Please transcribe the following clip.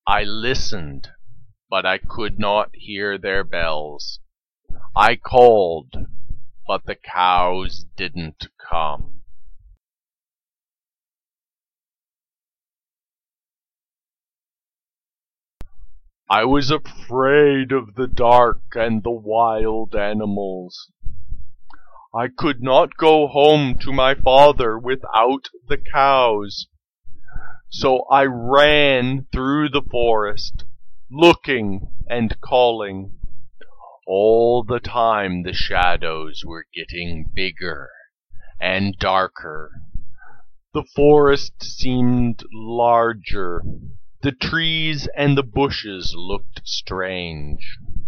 I listened, but I could not hear their bells. I called, but the cows didn't come. I was afraid of the dark and the wild animals. I could not go home to my father without the cows. So I ran through the forest, looking and calling. All the time the shadows were getting bigger and darker. The forest seemed larger. The trees and the bushes looked strange.